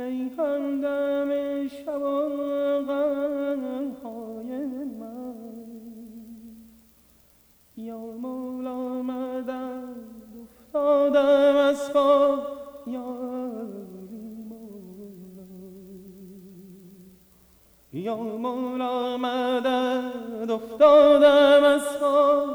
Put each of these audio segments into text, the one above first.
ای همدم شب و غمهای من، یا مولا مدد افتادم از پا، یا مولا مدد افتادم از پا.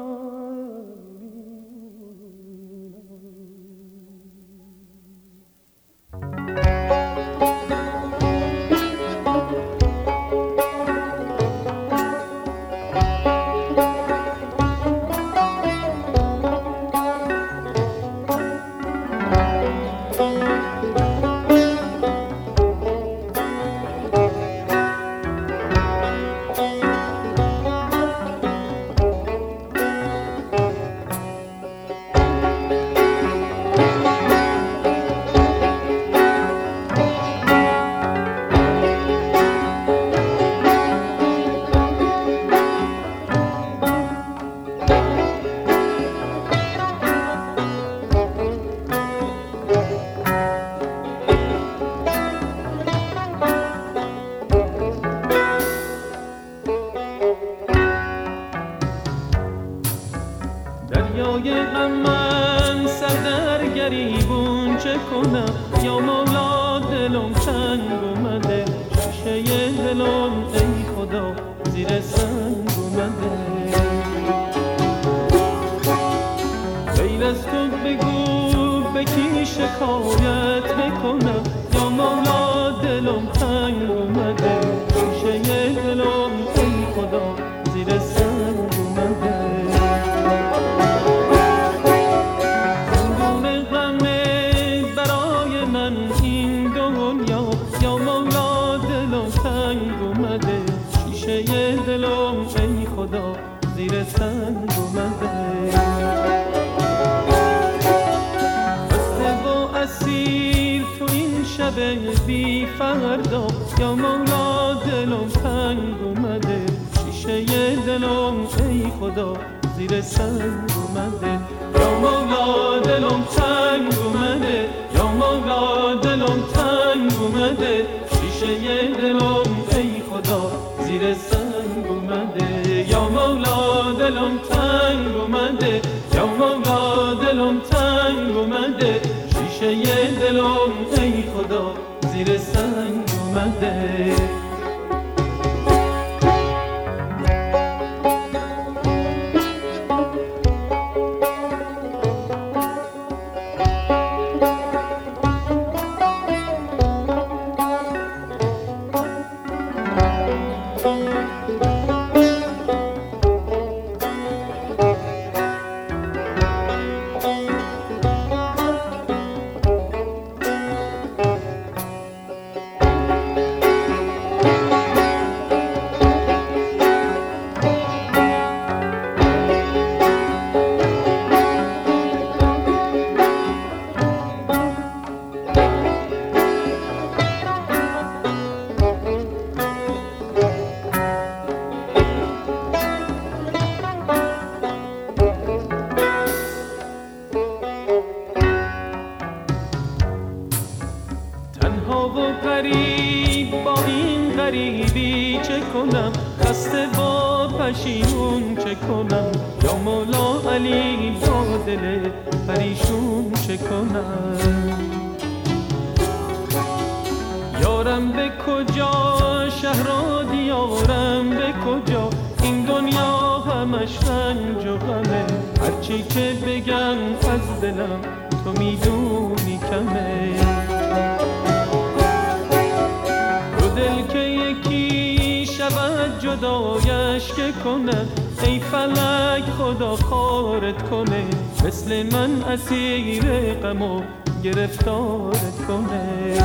دریای غم من سر در گریبون چه کنم، یا مولا دلم تنگ اومده، شیشه دلم ای خدا زیر سنگ اومده. غیر از تو بگو به کی شکایت بکنم، یا مولا دلم تنگ اومده، شیشه دلم ای خدا زیر سنگ اومده. دلم ای خدا زیر سنگ اومده. بسته و اسیر تو این شب بی فردا، یا مولا دلم تنگ اومده، شیشه دلم ای خدا زیر سنگ اومده. یا مولا دلم تنگ اومده، یا مولا دلم تنگ اومده، شیشه دلم ای خدا زیر سنگ اومده. یا مولا دلم تنگ اومده، یا مولا دلم تنگ اومده، شیشه دلم ای خدا زیر سنگ اومده. با این غریبی چه کنم، خسته با پشیمون چه کنم، یا مولا علی با دل پریشون چه کنم. یارم به کجا، شهر و دیارم به کجا، این دنیا همش رنج و غمه، هرچی که بگن از دلم تو میدونی کمه. دل که یکی شود جدایش که کنه، ای فلک خدا خارت کنه، مثل من اسیر غم و گرفتارت کنه.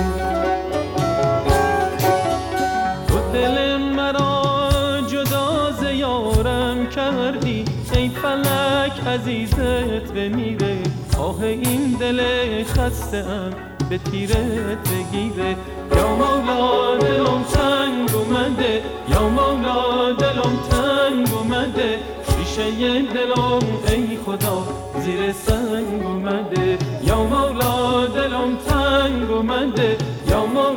تو دل مرا جدا ز یارم کردی، ای فلک عزیزت بمیره، آه این دل خسته ام به تیرت بگیره. یا مولا دلم تنگ اومده، یا مولا دلم تنگ اومده، شیشه دلم ای خدا زیر سنگ اومده. یا مولا دلم تنگ اومده، یا مولا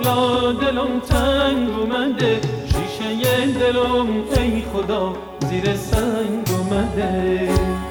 دلم تنگ اومده، شیشه دلم ای خدا زیر سنگ اومده.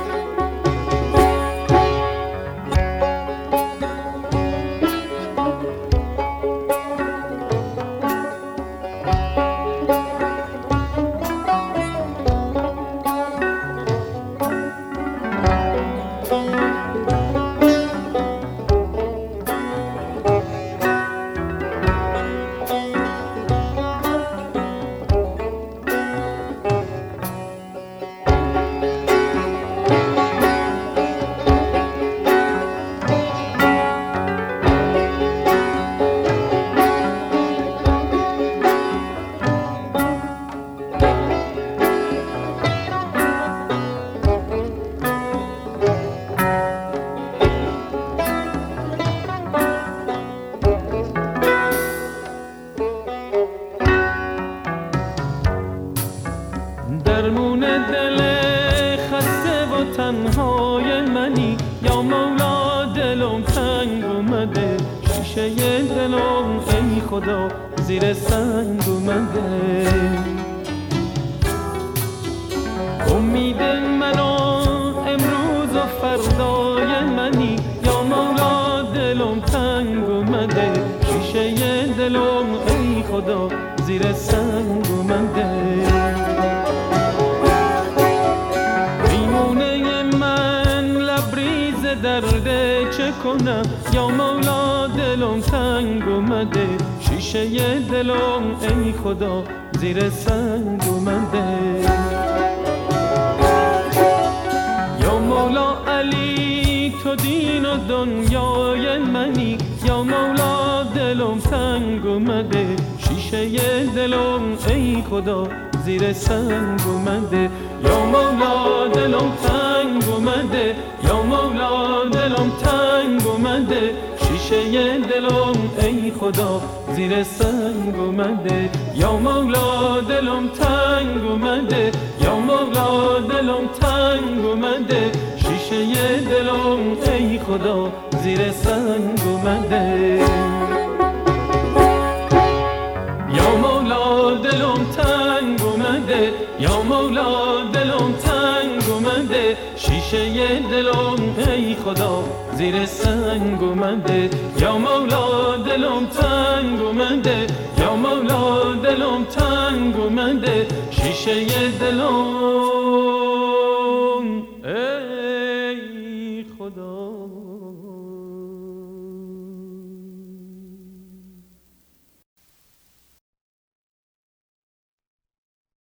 درمون دل خسته و تنهای منی، یا مولا دلم تنگ اومده، شیشه دلم ای خدا زیر سنگ اومده. امید منو امروز و فردای منی، یا مولا دلم تنگ اومده، شیشه دلم ای خدا زیر سنگ اومده. درد چه کنم یا مولا دلم تنگ اومده، شیشه دلم ای خدا زیر سنگ اومده. یا مولا علی تو دین و دنیای منی، یا مولا دلم تنگ اومده، شیشه دلم ای خدا زیر سنگ اومده. یا مولا دلم تنگ اومده، یا مولا دلم تنگ اومده، شیشه دلم ای خدا زیر سنگ اومده. یا مولا دلم تنگ اومده، یا مولا دلم تنگ اومده، شیشه دلم ای خدا زیر سنگ اومده. یا مولا دلم تنگ اومده، یا مولا دلم تنگ اومده، شیشه دلم ای خدا زیر سنگ اومده. یا مولا دلم تنگ اومده، یا مولا دلم تنگ اومده، شیشه دلم ای خدا